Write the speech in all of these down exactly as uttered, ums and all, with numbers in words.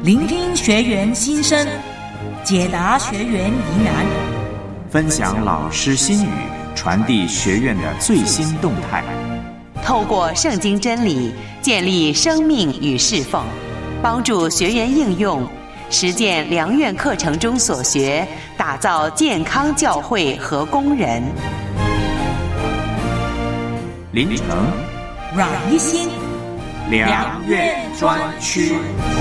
聆听学员心声，解答学员疑难， 分享老师心语，传递学院的最新动态。 透过圣经真理建立生命与侍奉，帮助学员应用实践良院课程中所学，打造健康教会和工人。 林成、 阮一心， 良院专区。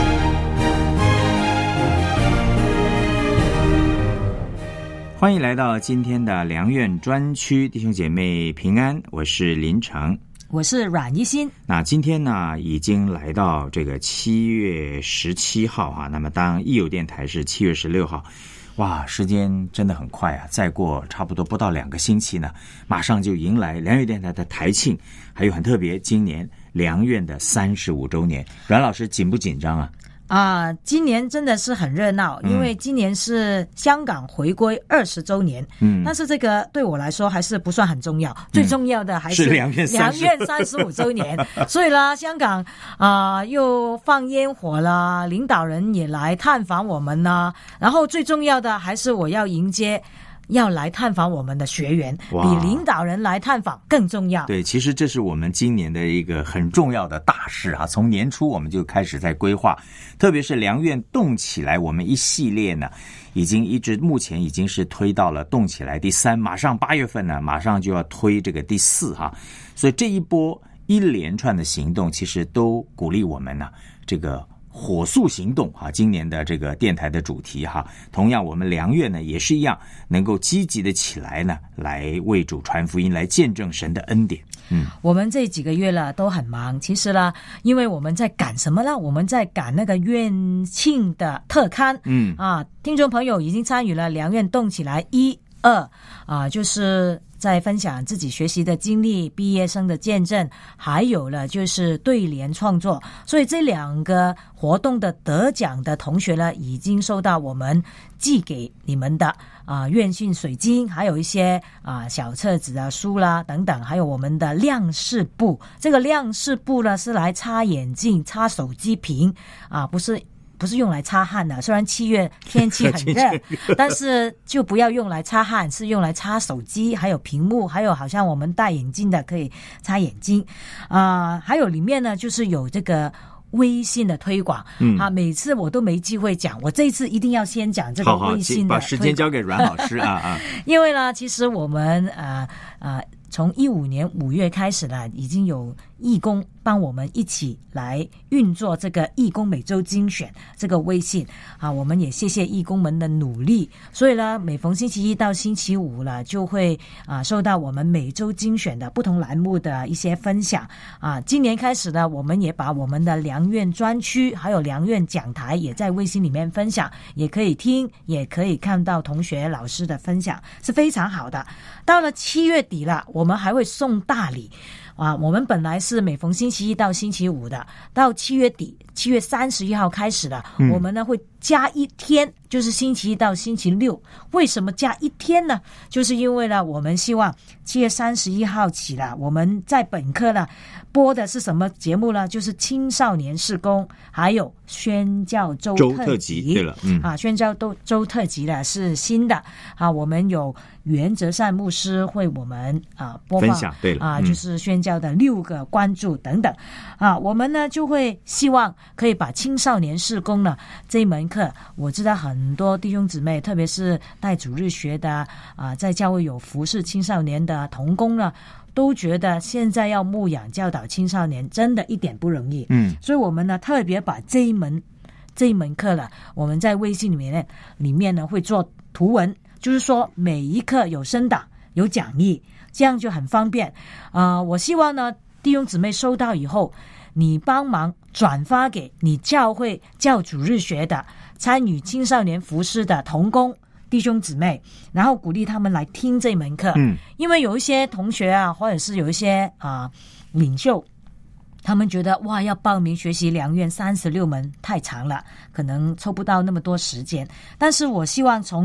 欢迎来到今天的良院专区，弟兄姐妹平安，我是林成， 我是阮一心。 那今天呢，已经来到这个七月十七号哈、啊，那么当义友电台是七月十六号。哇，时间真的很快啊！再过差不多不到两个星期呢，马上就迎来良院电台的台庆，还有很特别，今年良院的三十五周年。阮老师紧不紧张啊？ 啊、呃，今年真的是很热闹，因为今年是香港回归二十周年。嗯，但是这个对我来说还是不算很重要，嗯、最重要的还是良院三十五周年。所以啦，香港啊、呃、又放烟火啦，领导人也来探访我们啦，然后最重要的还是我要迎接。要来探访我们的学员，比领导人来探访更重要。 对，其实这是我们今年的一个很重要的大事啊！从年初我们就开始在规划，特别是良院动起来，我们一系列呢，已经一直目前已经是推到了动起来第三，马上八月份呢，马上就要推这个第四哈，所以这一波一连串的行动，其实都鼓励我们呢、啊，这个。火速行动啊！今年的这个电台的主题哈，同样我们良院呢也是一样，能够积极的起来呢，来为主传福音，来见证神的恩典。嗯， 我们这几个月了都很忙，其实呢，因为我们在赶什么呢？我们在赶那个院庆的特刊。嗯啊，听众朋友已经参与了良院动起来一二啊，就是在分享自己学习的经历、毕业生的见证，还有了就是对联创作。所以这两个活动的得奖的同学呢，已经收到我们寄给你们的啊院讯水晶，还有一些啊小册子啊书啦等等，还有我们的亮饰布。这个亮饰布呢是来擦眼镜、擦手机屏啊，不是。不是用来擦汗的，虽然七月天气很热，但是就不要用来擦汗，是用来擦手机，还有屏幕，还有好像我们戴眼镜的可以擦眼睛啊、呃，还有里面呢就是有这个微信的推广，嗯啊，每次我都没机会讲，我这一次一定要先讲这个微信的推广。 好好，把时间交给阮老师啊啊！ 因为呢，其实我们呃呃。从一五年五月开始呢，已经有义工帮我们一起来运作这个义工每周精选这个微信啊，我们也谢谢义工们的努力。所以呢，每逢星期一到星期五了，就会啊收到我们每周精选的不同栏目的一些分享啊。今年开始呢，我们也把我们的良院专区还有良院讲台也在微信里面分享，也可以听，也可以看到同学老师的分享，是非常好的。到了七月底了，我们还会送大礼啊！我们本来是每逢星期一到星期五的，到七月底，七月三十一号开始了，嗯、我们呢会加一天，就是星期一到星期六。为什么加一天呢？就是因为呢，我们希望七月三十一号起了，我们在本科呢播的是什么节目呢？就是青少年事工，还有宣教周特辑。 对了，嗯啊，宣教周周特辑呢是新的啊，我们有原则善牧师为我们啊播放， 分享对了啊，就是宣教的六个关注等等啊，我们呢就会希望可以把青少年事工呢这一门课，我知道很多弟兄姊妹，特别是带主日学的啊，在教会有服侍青少年的同工呢，都觉得现在要牧养教导青少年真的一点不容易。嗯，所以我们呢特别把这一门这一门课呢，我们在微信里面里面呢会做图文，就是说每一课有声档有讲义，这样就很方便啊、呃。我希望呢弟兄姊妹收到以后，你帮忙转发给你教会教主日学的参与青少年服事的同工弟兄姊妹，然后鼓励他们来听这门课。嗯，因为有一些同学啊，或者是有一些啊、呃、领袖，他们觉得哇，要报名学习良院三十六门太长了，可能抽不到那么多时间。但是我希望从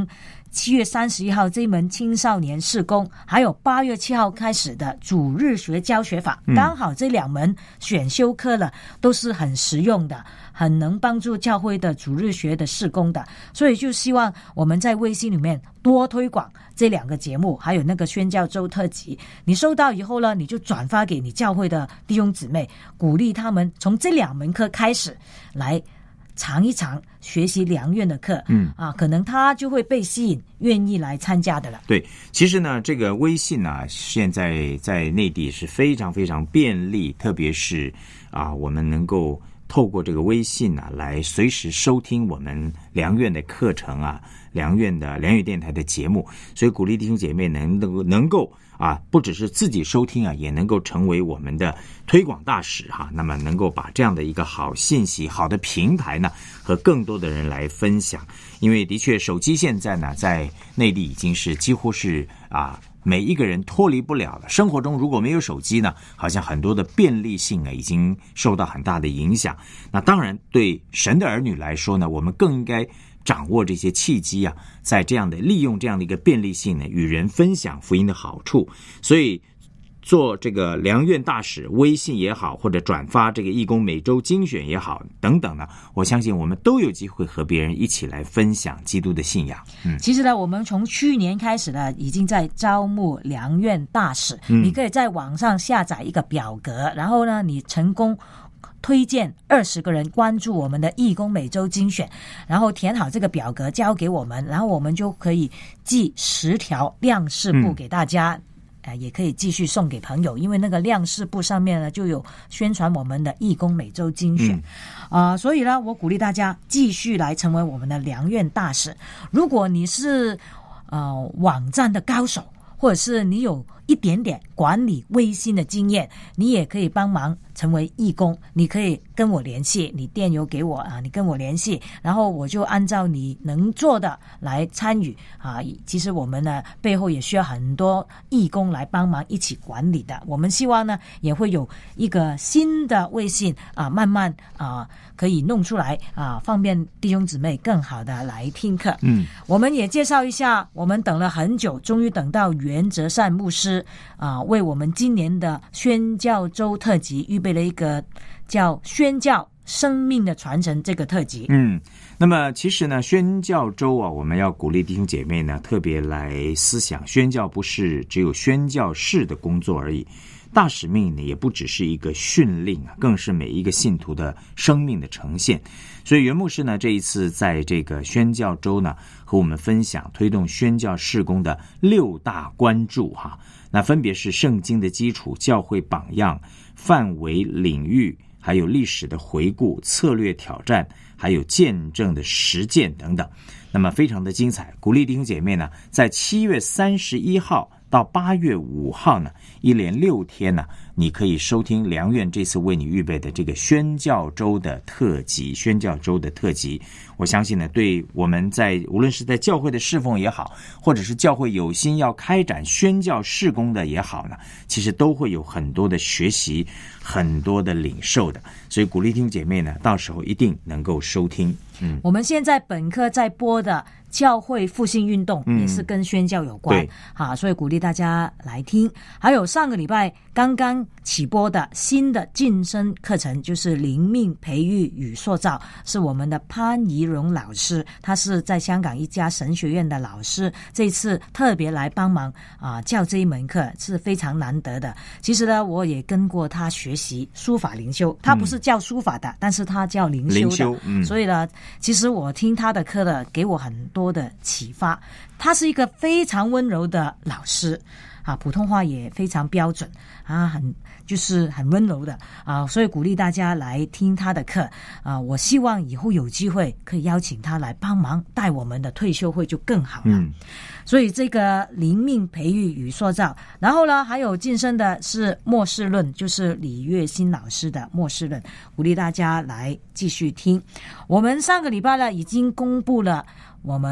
七月三十一号这一门青少年事工，还有八月七号开始的主日学教学法， 嗯、 刚好这两门选修课了，都是很实用的，很能帮助教会的主日学的事工的，所以就希望我们在微信里面多推广这两个节目，还有那个宣教周特辑。你收到以后呢，你就转发给你教会的弟兄姊妹，鼓励他们从这两门课开始来尝一尝学习良愿的课， 嗯啊，可能他就会被吸引，愿意来参加的了。 对，其实呢，这个微信啊，现在在内地是非常非常便利，特别是啊，我们能够透过这个微信啊，来随时收听我们良愿的课程啊，良愿的良友电台的节目，所以鼓励弟兄姐妹能能够能够啊，不只是自己收听啊，也能够成为我们的推广大使哈、啊。那么能够把这样的一个好信息、好的平台呢，和更多的人来分享。因为的确，手机现在呢，在内地已经是几乎是啊。每一个人脱离不了了。生活中如果没有手机呢，好像很多的便利性啊，已经受到很大的影响。那当然，对神的儿女来说呢，我们更应该掌握这些契机啊，在这样的利用这样的一个便利性呢，与人分享福音的好处。所以做这个良愿大使，微信也好，或者转发这个义工每周精选也好，等等呢，我相信我们都有机会和别人一起来分享基督的信仰。嗯， 其实呢，我们从去年开始呢，已经在招募良愿大使。嗯，你可以在网上下载一个表格，然后呢，你成功推荐二十个人关注我们的义工每周精选，然后填好这个表格交给我们，然后我们就可以寄十条亮式布给大家。嗯呃、也可以继续送给朋友，因为那个亮式布上面呢就有宣传我们的义工每周精选，啊、嗯呃，所以呢，我鼓励大家继续来成为我们的良愿大使。如果你是呃网站的高手，或者是你有一点点管理微信的经验，你也可以帮忙成为义工。你可以跟我联系，你电邮给我啊，你跟我联系，然后我就按照你能做的来参与啊。其实我们呢背后也需要很多义工来帮忙一起管理的。我们希望呢也会有一个新的微信啊，慢慢啊可以弄出来啊，方便弟兄姊妹更好的来听课。嗯，我们也介绍一下，我们等了很久，终于等到袁哲善牧师啊，为我们今年的宣教周特辑预备了一个叫宣教生命的传承这个特辑。 嗯，那么其实呢，宣教周啊，我们要鼓励弟兄姐妹呢，特别来思想，宣教不是只有宣教士的工作而已，大使命呢，也不只是一个训令啊，更是每一个信徒的生命的呈现。所以袁牧师呢，这一次在这个宣教周呢，和我们分享推动宣教事工的六大关注哈。那分别是圣经的基础、教会榜样、范围领域，还有历史的回顾、策略挑战，还有见证的实践等等。那么非常的精彩，鼓励弟兄姐妹呢，在七月三十一号到八月五号呢，一连六天呢，你可以收听良愿这次为你预备的这个宣教周的特辑，宣教周的特辑。我相信呢，对我们在无论是在教会的侍奉也好，或者是教会有心要开展宣教事工的也好呢，其实都会有很多的学习，很多的领受的。所以鼓励弟兄姐妹呢，到时候一定能够收听。嗯， 我们现在本科在播的教会复兴运动也是跟宣教有关，嗯、啊，所以鼓励大家来听。还有上个礼拜刚刚起播的新的晋升课程，就是灵命培育与塑造，是我们的潘怡荣老师，他是在香港一家神学院的老师，这次特别来帮忙啊教这一门课是非常难得的。其实呢，我也跟过他学习书法灵修，他不是教书法的，嗯、但是他教灵修的， 灵修嗯、 所以呢，其实我听他的课的，给我很多的启发。他是一个非常温柔的老师啊，普通话也非常标准啊，很就是很温柔的啊，所以鼓励大家来听他的课啊。我希望以后有机会可以邀请他来帮忙带我们的退休会就更好了。嗯，所以这个灵命培育与塑造，然后呢，还有晋升的是末世论，就是李月新老师的末世论，鼓励大家来继续听。我们上个礼拜呢已经公布了我们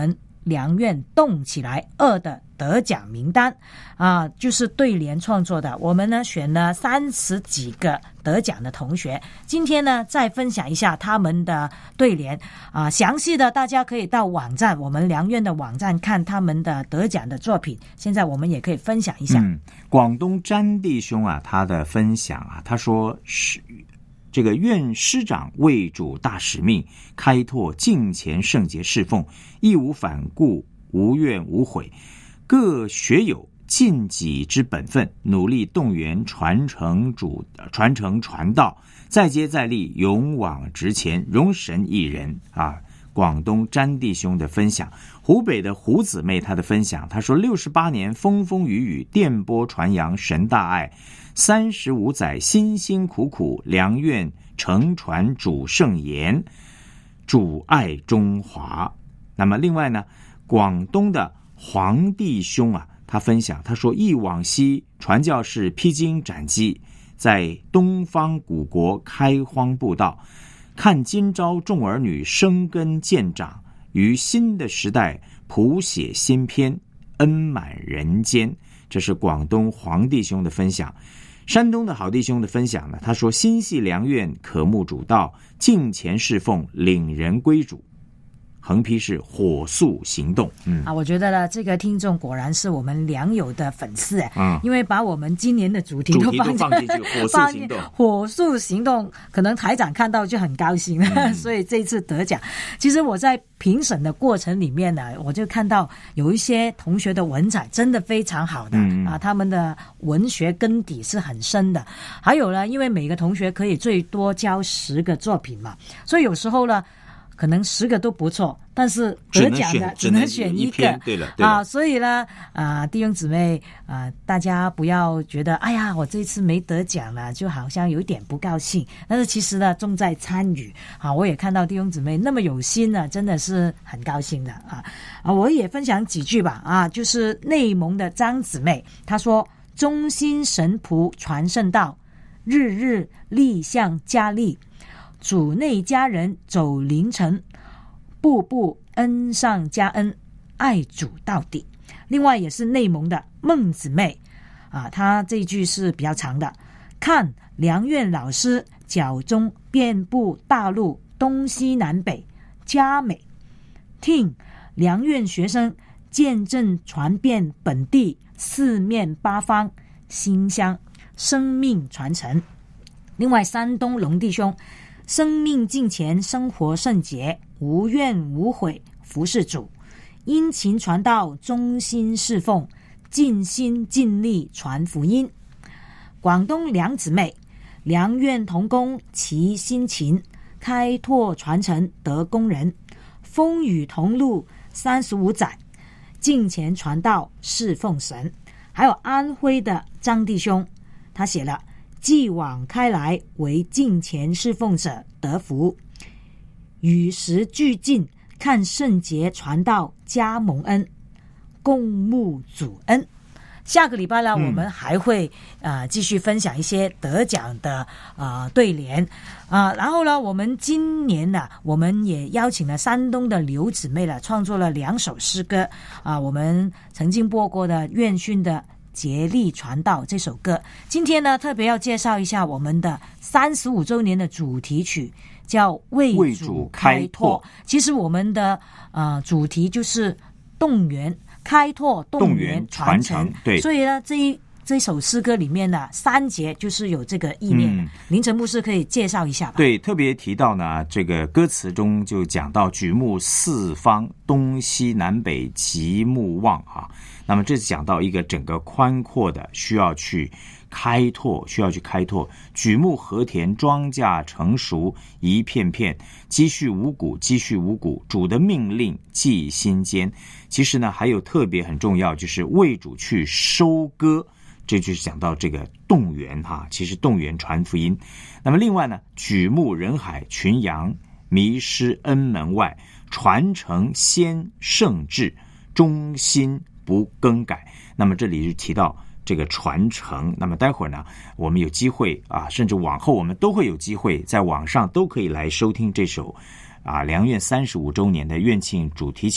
良愿动起来二的得奖名单啊，就是对联创作的。我们呢选了三十几个得奖的同学，今天呢再分享一下他们的对联啊。详细的大家可以到网站，我们良愿的网站看他们的得奖的作品。现在我们也可以分享一下。 嗯，广东詹弟兄啊，他的分享啊，他说是。这个愿师长为主大使命，开拓敬虔圣洁侍奉，义无反顾，无怨无悔。各学友尽己之本分，努力动员传承主传承传道，再接再厉，勇往直前，容神一人啊！广东詹弟兄的分享，湖北的胡姊妹她的分享，她说六十八年风风雨雨，电波传扬神大爱。三十五载辛辛苦苦，良愿承传主圣言，主爱中华。那么另外呢，广东的黄弟兄啊，他分享，他说忆往昔传教士披荆斩棘，在东方古国开荒布道，看今朝众儿女生根渐长，于新的时代谱写新篇，恩满人间。这是广东黄弟兄的分享。山东的好弟兄的分享呢，他说心系良愿，渴慕主道，敬虔侍奉，领人归主。横批是火速行动。嗯啊，我觉得呢，这个听众果然是我们良友的粉丝哎， 嗯， 因为把我们今年的主题都放放进去，火速行动， 火速行动，可能台长看到就很高兴，嗯、所以这一次得奖。其实我在评审的过程里面呢，我就看到有一些同学的文采真的非常好的、嗯、啊，他们的文学根底是很深的。还有呢，因为每个同学可以最多交十个作品嘛，所以有时候呢。可能十个都不错，但是得奖的只能选一个。 对了，对了啊，所以呢，啊，弟兄姊妹啊，大家不要觉得，哎呀，我这次没得奖了，就好像有点不高兴。但是其实呢，重在参与啊。我也看到弟兄姊妹那么有心呢，真的是很高兴的啊啊！我也分享几句吧啊，就是内蒙的张姊妹，她说：“忠心神仆传圣道，日日立向加力。”主内家人走凌晨，步步恩上加恩，爱主到底。另外也是内蒙的孟姊妹啊，她这一句是比较长的。看良愿老师脚中遍布大陆东西南北，佳美。听良愿学生见证传遍本地四面八方，馨香生命传承。另外山东龙弟兄。生命敬虔，生活圣洁，无怨无悔，服侍主，殷勤传道，忠心侍奉，尽心尽力传福音。广东梁姊妹，良愿同工齐心勤，开拓传承得工人，风雨同路三十五载，敬虔传道侍奉神。还有安徽的张弟兄，他写了继往开来，为敬虔侍奉者得福，与时俱进，看圣洁传道加蒙恩，共沐主恩。下个礼拜呢，嗯、我们还会啊、呃、继续分享一些得奖的啊、呃、对联啊、呃，然后呢，我们今年呢，我们也邀请了山东的刘姊妹了，创作了两首诗歌啊、呃，我们曾经播过的愿训的。竭力传道这首歌，今天呢特别要介绍一下我们的三十五周年的主题曲，叫为主开拓。其实我们的呃主题就是动员、开拓、动员、传承。对，所以呢这一这首诗歌里面呢三节就是有这个意念。嗯、林晨牧师可以介绍一下吧？ 对，特别提到呢，这个歌词中就讲到举目四方，东西南北极目望啊。那么这是讲到一个整个宽阔的需要去开拓，需要去开拓，举目和田，庄稼成熟一片片，积蓄五谷，积蓄五谷，主的命令记心间。其实呢还有特别很重要，就是为主去收割，这就是讲到这个动员哈、啊，其实动员传福音。那么另外呢，举目人海群羊，迷失恩门外，传承先圣志，忠心不更改。那么这里就提到这个传承，那么待会儿呢我们有机会啊，甚至往后我们都会有机会在网上都可以来收听这首啊良愿三十五周年的愿庆主题曲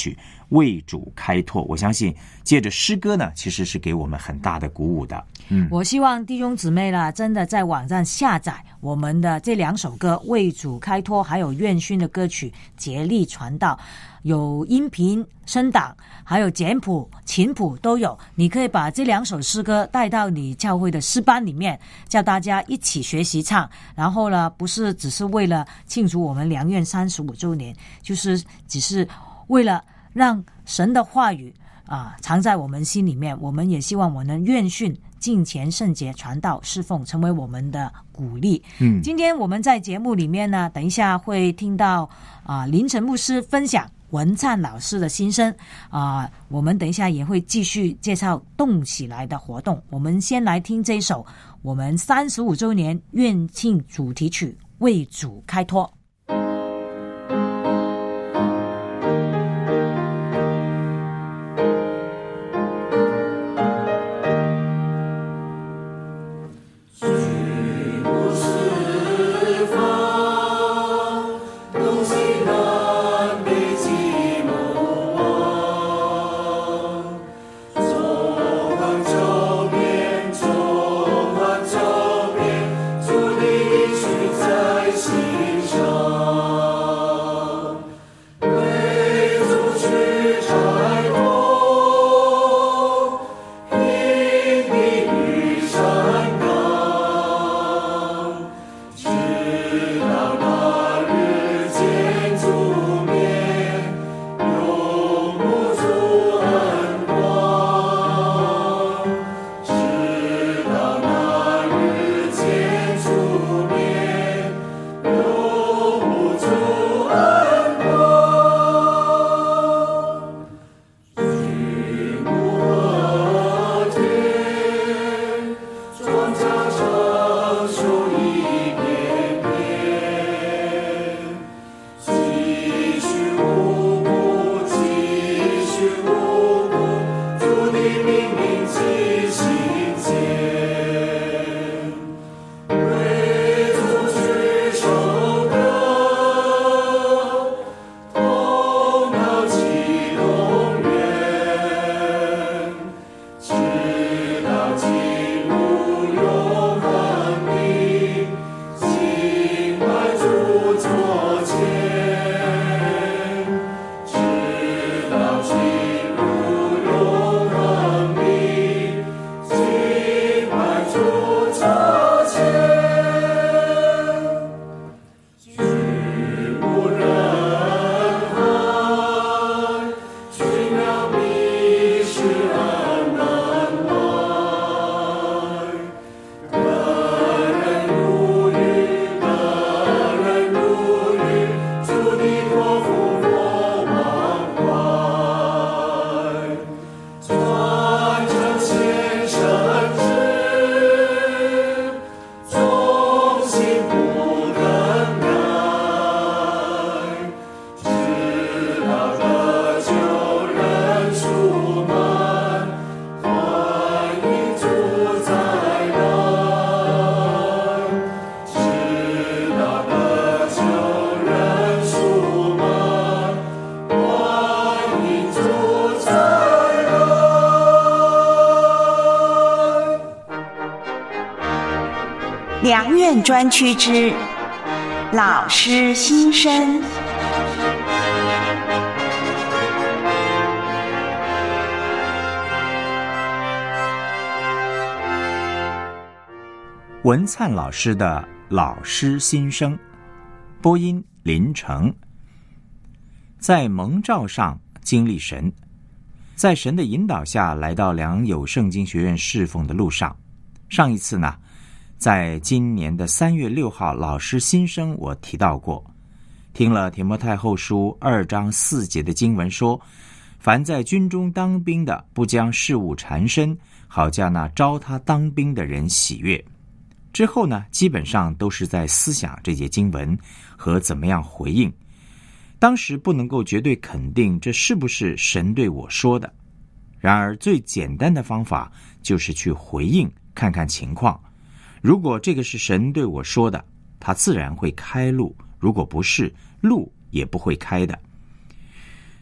为主开拓。我相信借着诗歌呢，其实是给我们很大的鼓舞的。嗯， 我希望弟兄姊妹啦，真的在网站下载我们的这两首歌《为主开拓》还有愿勋的歌曲《竭力传道》，有音频声档，还有简谱、琴谱都有。你可以把这两首诗歌带到你教会的诗班里面，叫大家一起学习唱。然后呢，不是只是为了庆祝我们良苑三十五周年，就是只是为了让神的话语啊藏在我们心里面。我们也希望我们愿训敬虔圣洁传道侍奉成为我们的鼓励。嗯，今天我们在节目里面呢，等一下会听到啊林晨牧师分享文灿老师的心声啊，我们等一下也会继续介绍动起来的活动。我们先来听这一首我们三十五周年愿庆主题曲《为主开拓》。 良苑专区之老师心声。 文灿老师的老师心声，播音林成。在蒙召上经历神，在神的引导下来到良友圣经学院侍奉的路上。上一次呢，在今年的三月六号老师心声我提到过，听了提摩太后书二章四节的经文说，凡在军中当兵的，不将事务缠身，好叫那招他当兵的人喜悦。之后呢，基本上都是在思想这节经文和怎么样回应。当时不能够绝对肯定这是不是神对我说的，然而最简单的方法就是去回应，看看情况。如果这个是神对我说的，他自然会开路，如果不是，路也不会开的。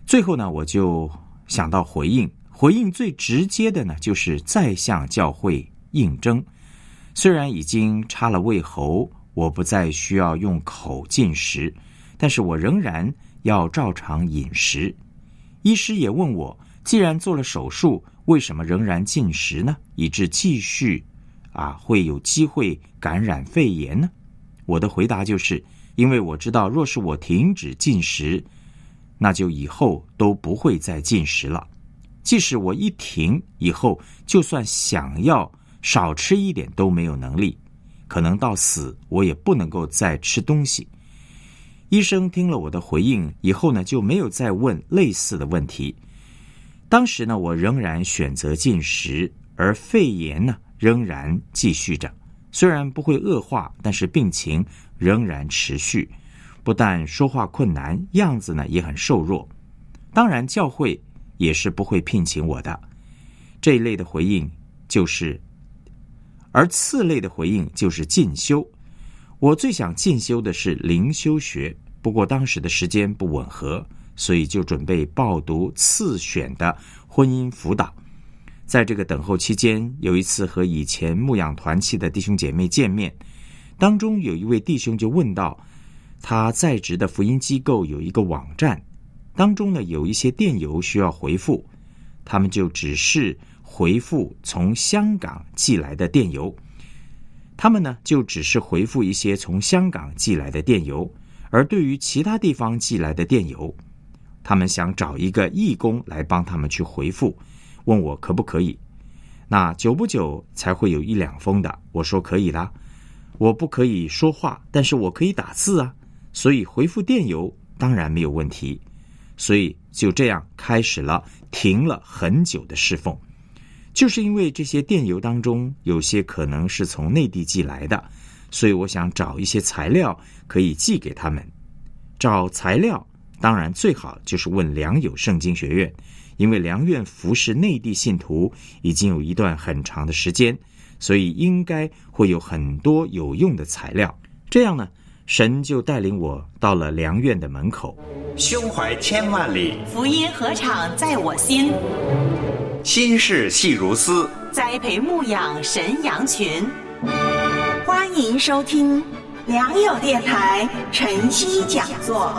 最后呢，我就想到回应，回应最直接的呢，就是再向教会应征。虽然已经插了胃喉，我不再需要用口进食，但是我仍然要照常饮食。医师也问我，既然做了手术，为什么仍然进食呢？以致继续啊会有机会感染肺炎呢？我的回答就是，因为我知道，若是我停止进食，那就以后都不会再进食了。即使我一停以后，就算想要少吃一点都没有能力，可能到死我也不能够再吃东西。医生听了我的回应以后呢，就没有再问类似的问题。当时呢，我仍然选择进食，而肺炎呢仍然继续着。虽然不会恶化，但是病情仍然持续，不但说话困难，样子呢也很瘦弱。当然教会也是不会聘请我的。这一类的回应就是而次类的回应就是进修。我最想进修的是灵修学，不过当时的时间不吻合，所以就准备报读次选的婚姻辅导。在这个等候期间，有一次和以前牧养团契的弟兄姐妹见面，当中有一位弟兄就问到，他在职的福音机构有一个网站，当中呢有一些电邮需要回复，他们就只是回复从香港寄来的电邮，他们呢就只是回复一些从香港寄来的电邮，而对于其他地方寄来的电邮，他们想找一个义工来帮他们去回复，问我可不可以。那久不久才会有一两封的，我说可以啦，我不可以说话，但是我可以打字啊，所以回复电邮当然没有问题。所以就这样开始了停了很久的侍奉。就是因为这些电邮当中有些可能是从内地寄来的，所以我想找一些材料可以寄给他们。找材料当然最好就是问良友圣经学院，因为良院服侍内地信徒已经有一段很长的时间，所以应该会有很多有用的材料。这样呢，神就带领我到了良院的门口。 胸怀千万里， 福音何尝在我心， 心事细如丝， 栽培牧养神羊群。 欢迎收听良友电台晨曦讲座。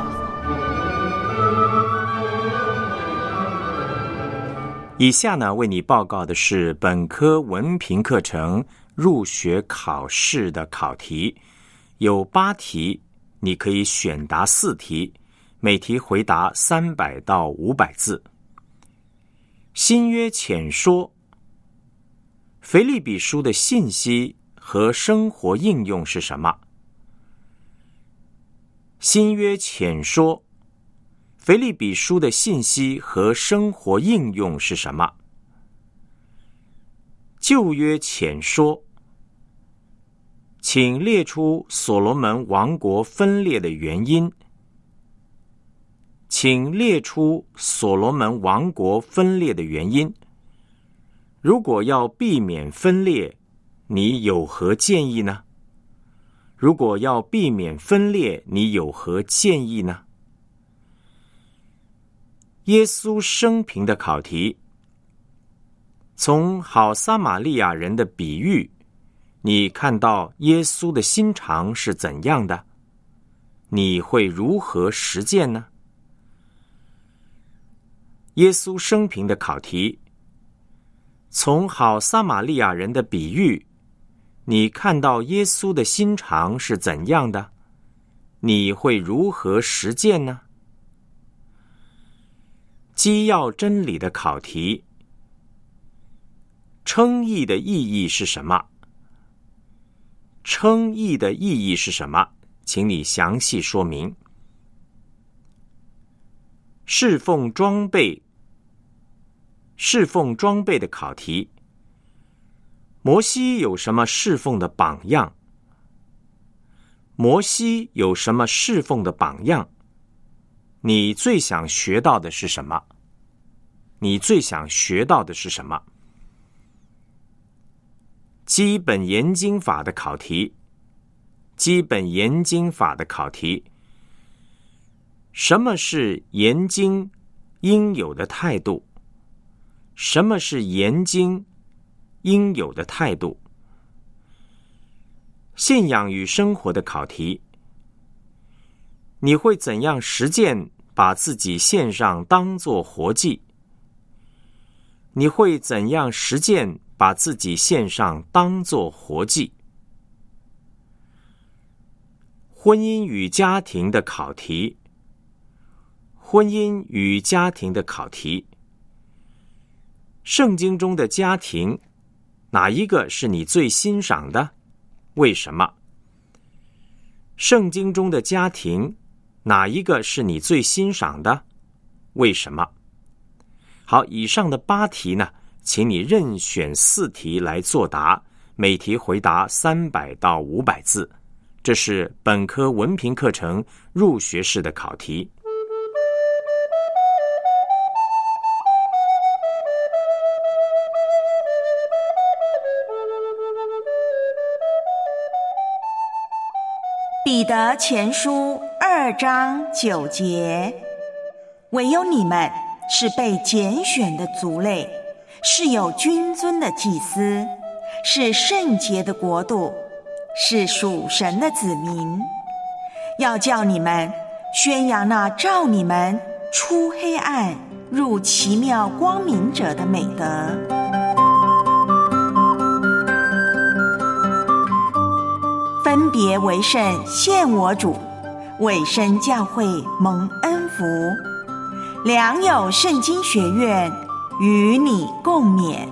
以下呢，为你报告的是本科文凭课程入学考试的考题，有八题，你可以选答四题，每题回答三百到五百字。新约浅说，腓立比书的信息和生活应用是什么？新约浅说，腓立比书的信息和生活应用是什么？旧约浅说，请列出所罗门王国分裂的原因。请列出所罗门王国分裂的原因。如果要避免分裂，你有何建议呢？如果要避免分裂，你有何建议呢？耶稣生平的考题。从好撒玛利亚人的比喻，你看到耶稣的心肠是怎样的？你会如何实践呢？耶稣生平的考题。从好撒玛利亚人的比喻，你看到耶稣的心肠是怎样的？你会如何实践呢？基要真理的考题。称义的意义是什么？称义的意义是什么？请你详细说明。侍奉装备。侍奉装备的考题。摩西有什么侍奉的榜样？摩西有什么侍奉的榜样？你最想学到的是什么？你最想学到的是什么？基本研经法的考题。基本研经法的考题。什么是研经应有的态度？什么是研经应有的态度？信仰与生活的考题。你会怎样实践把自己献上当作活祭？你会怎样实践把自己献上当作活祭？婚姻与家庭的考题。婚姻与家庭的考题。圣经中的家庭，哪一个是你最欣赏的？为什么？圣经中的家庭，哪一个是你最欣赏的？为什么？好，以上的八题呢，请你任选四题来作答，每题回答三百到五百字。这是本科文凭课程入学式的考题。 彼得前书二章九节，唯有你们是被拣选的族类，是有君尊的祭司，是圣洁的国度，是属神的子民，要叫你们宣扬那召你们出黑暗入奇妙光明者的美德。分别为圣献我主，委身教会蒙恩福，良友圣经学院与你共勉。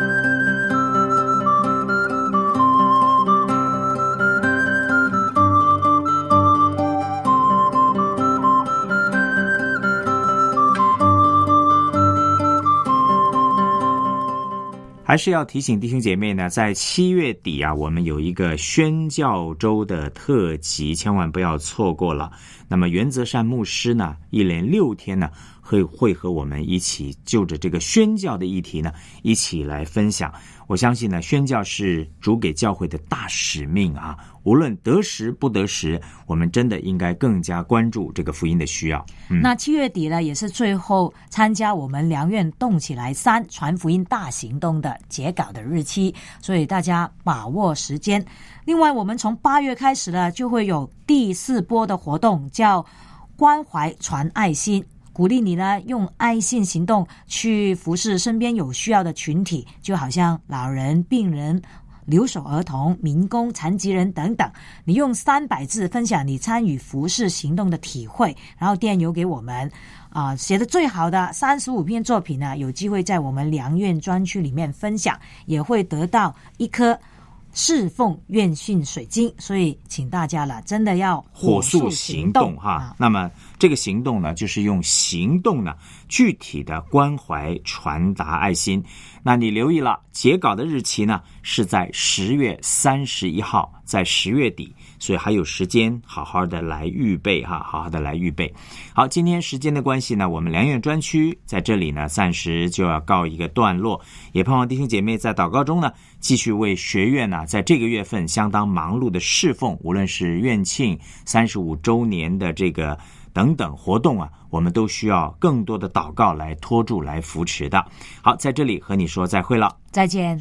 还是要提醒弟兄姐妹呢，在七月底啊，我们有一个宣教周的特辑，千万不要错过了。那么原则上牧师呢，一连六天呢，会会和我们一起就着这个宣教的议题呢，一起来分享。我相信呢，宣教是主给教会的大使命啊，无论得时不得时，我们真的应该更加关注这个福音的需要。嗯、 那七月底呢，也是最后参加我们良苑动起来三传福音大行动的截稿的日期，所以大家把握时间。另外，我们从八月开始呢，就会有第四波的活动，叫关怀传爱心。鼓励你呢，用爱心行动去服侍身边有需要的群体，就好像老人、病人、留守儿童、民工、残疾人等等。你用三百字分享你参与服侍行动的体会，然后电邮给我们。啊、呃，写的最好的三十五篇作品呢，有机会在我们良苑专区里面分享，也会得到一颗侍奉愿训水晶。所以请大家了，真的要火速行动哈、 啊。 那么这个行动呢，就是用行动呢，具体的关怀传达爱心。那你留意了，截稿的日期呢是在十月三十一号，在十月底，所以还有时间好好的来预备哈，好好的来预备。好，今天时间的关系呢，我们良苑专区在这里呢暂时就要告一个段落，也盼望弟兄姐妹在祷告中呢，继续为学院呢在这个月份相当忙碌的侍奉，无论是院庆三十五周年的这个等等活动啊，我们都需要更多的祷告来托住、来扶持的。好，在这里和你说再会了， 再见。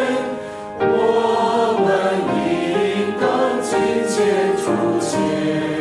我们应当亲切出现。